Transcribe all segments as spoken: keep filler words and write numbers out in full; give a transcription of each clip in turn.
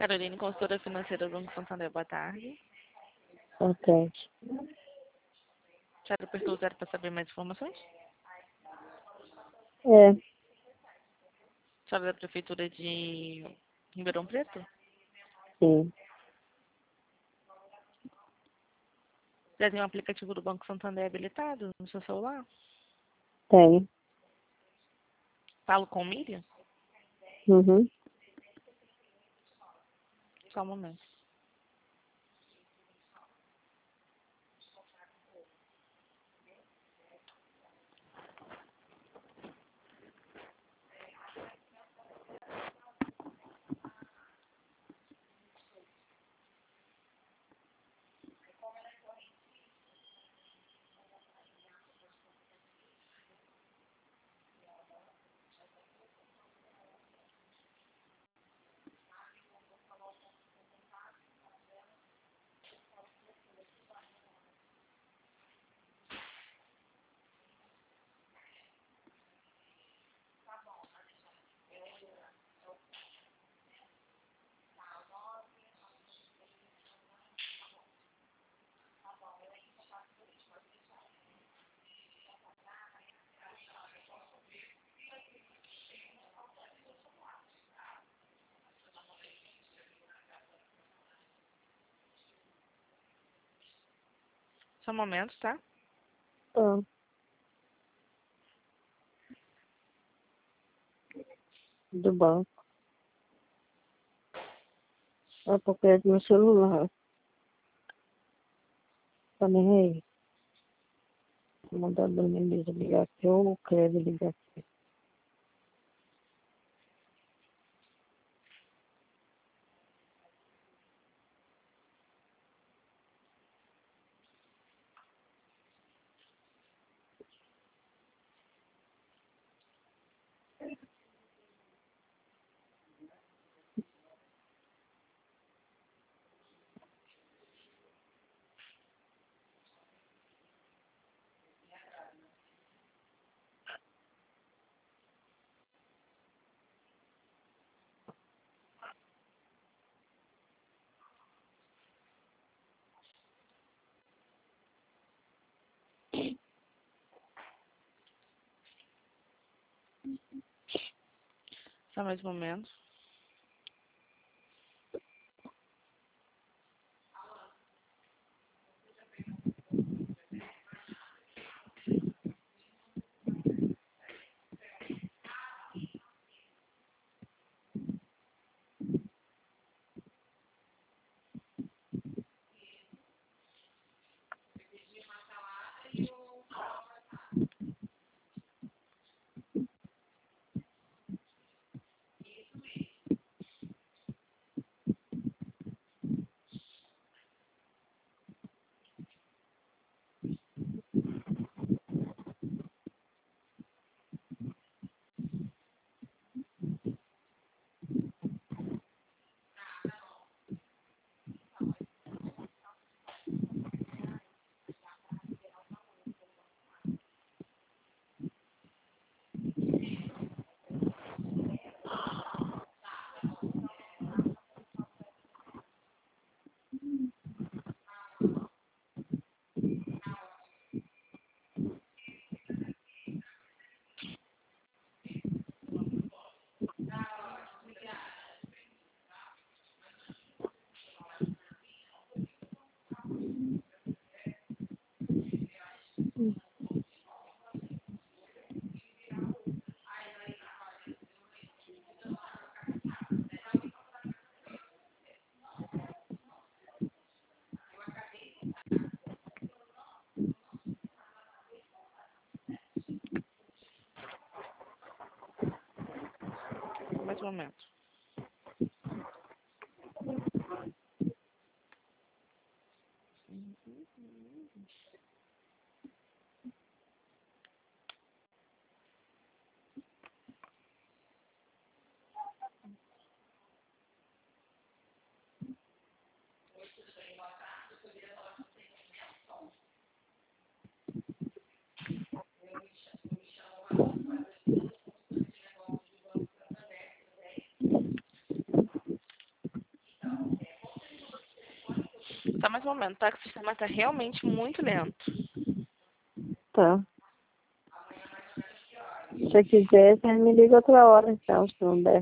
Caroline, consultora financeira do Banco Santander, boa tarde. Boa tarde. Já apertou o zero para saber mais informações? É, Senhora da Prefeitura de Ribeirão Preto? sim, Já tem um aplicativo do Banco Santander habilitado no seu celular? tem. Falo com Miriam? Uhum. Só um momento. Só um momento, tá? Ah, do banco. É porque é do meu celular. Tá nem aí. Vou mandar a dona Elisa ligar aqui ou o Cleber ligar aqui. Só mais um momento. Mais um momento. Só mais um momento, tá? Que o sistema tá realmente muito lento. Tá. Se você quiser, você me liga outra hora, então, se não der.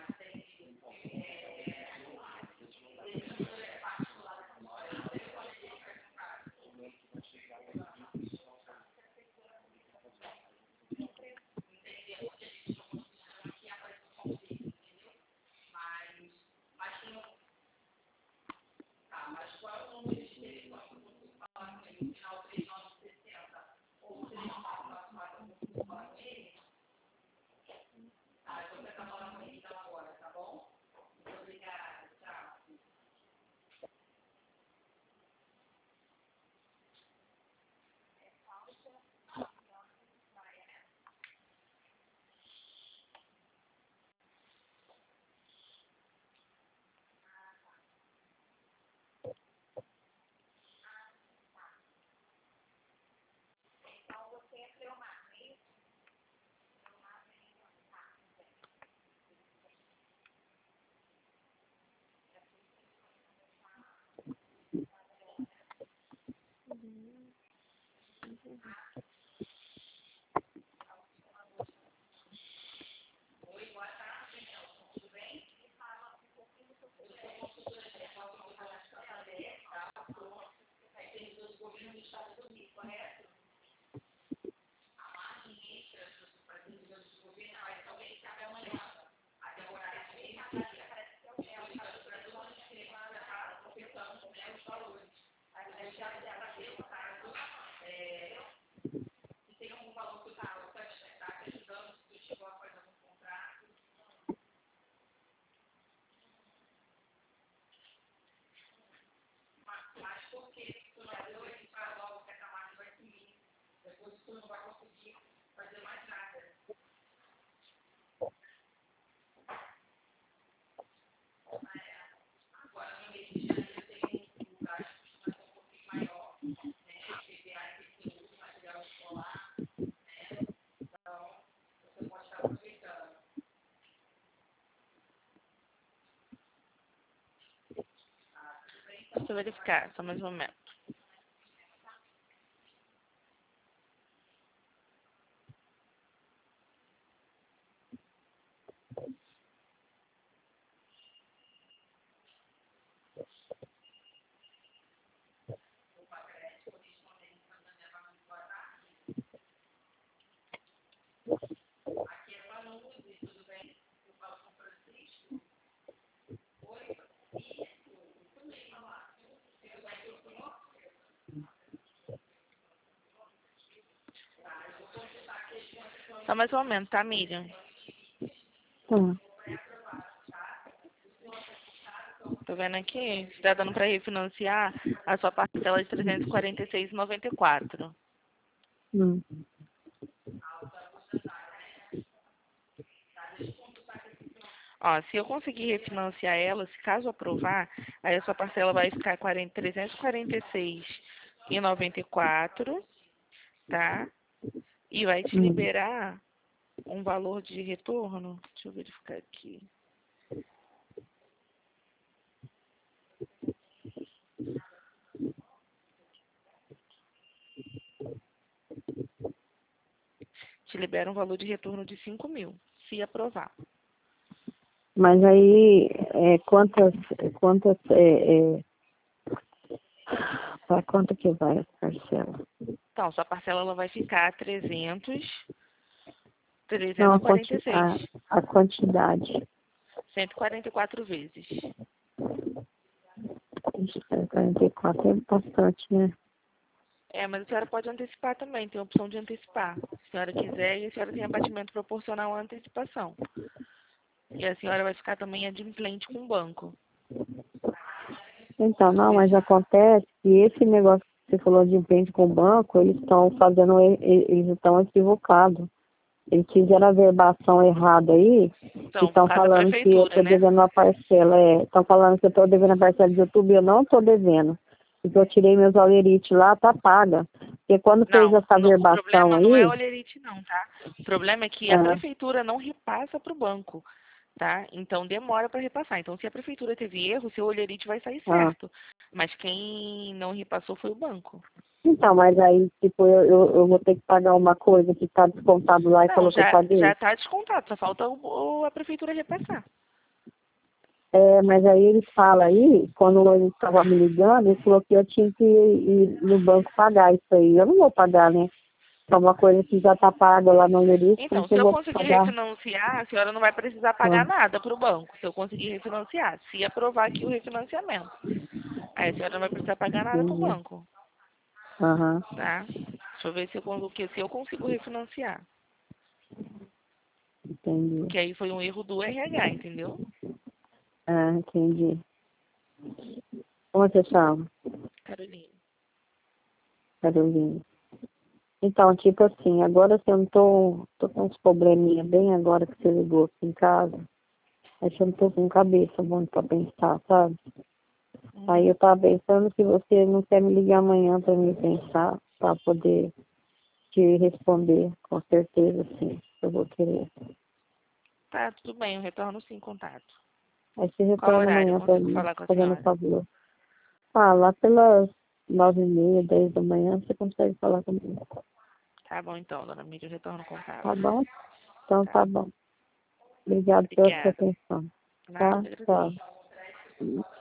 Deixa eu verificar, só mais um momento. Só mais um momento, tá, Miriam? Tá. Tô vendo aqui, se tá dando pra refinanciar a sua parcela de trezentos e quarenta e seis reais e noventa e quatro centavos. Hum. Ó, se eu conseguir refinanciar ela, se caso aprovar, aí a sua parcela vai ficar trezentos e quarenta e seis reais e noventa e quatro centavos, tá? E vai te Hum. liberar um valor de retorno. Deixa eu verificar aqui. Te libera um valor de retorno de cinco mil, se aprovar. Mas aí, é, quantas, quantas, é, é, para quanto que vai a parcela? Então, sua parcela ela vai ficar trezentos, Não, trezentos a, e quarenta quanti e seis, a, a quantidade. cento e quarenta e quatro vezes. quarenta e quatro é bastante, né? É, mas a senhora pode antecipar também, tem a opção de antecipar. Se a senhora quiser, e a senhora tem abatimento proporcional à antecipação. E a senhora vai ficar também adimplente com o banco. Então, não, mas acontece que esse negócio que você falou de emprende com o banco, eles estão fazendo, eles estão equivocados. Eles fizeram a verbação errada aí, e Então, por estão causa da falando que eu prefeitura, estou né? devendo uma parcela, é, estão falando que eu estou devendo a parcela de outubro e eu não estou devendo. Porque eu tirei meus olerites lá, tá paga. Porque quando fez Não, essa não, o verbação problema não é aí, o olerite não, tá? O problema é que a ah, prefeitura não repassa para o banco. tá? Então demora para repassar. Então se a prefeitura teve erro, seu olharite vai sair Ah. certo. Mas quem não repassou foi o banco. Então, mas aí, tipo, eu, eu, eu vou ter que pagar uma coisa que tá descontado lá e Não, falou que eu já, paguei. já tá descontado, só falta o, o- a prefeitura repassar. É, mas aí ele fala aí, quando ele estava me ligando, ele falou que eu tinha que ir no banco pagar isso aí. Eu não vou pagar, né? É uma coisa que já tá paga lá no Lerite, como Então, que se eu eu vou conseguir pagar? refinanciar, a senhora não vai precisar pagar Ah, nada para o banco. Se eu conseguir refinanciar, se aprovar aqui o refinanciamento. Aí a senhora não vai precisar pagar nada para o entendi. banco, Aham, tá? Deixa eu ver se eu, con- que- se eu consigo refinanciar. entendi. Porque aí foi um erro do R H, entendeu? Ah, entendi. Como você chama? Carolina. Carolina. Então, tipo assim, agora se eu não tô, tô com uns probleminha bem agora que você ligou aqui em casa, aí eu não tô com cabeça muito pra pensar, sabe? Aí Uhum. eu tava pensando se você não quer me ligar amanhã pra me pensar, pra poder te responder, com certeza, sim, eu vou querer. Tá, tudo bem, eu retorno sim contato. Aí você Qual retorna horário eu amanhã pra consigo mim, falar com a fazendo senhora? favor. Ah, lá pelas nove e meia, dez da manhã, você consegue falar comigo. Tá bom então, dona Mídia, eu retorno contato. Tá bom? Então Tá. tá bom. Obrigado pela sua Obrigada. atenção. Nada, Tá? eu que agradeço. Tchau.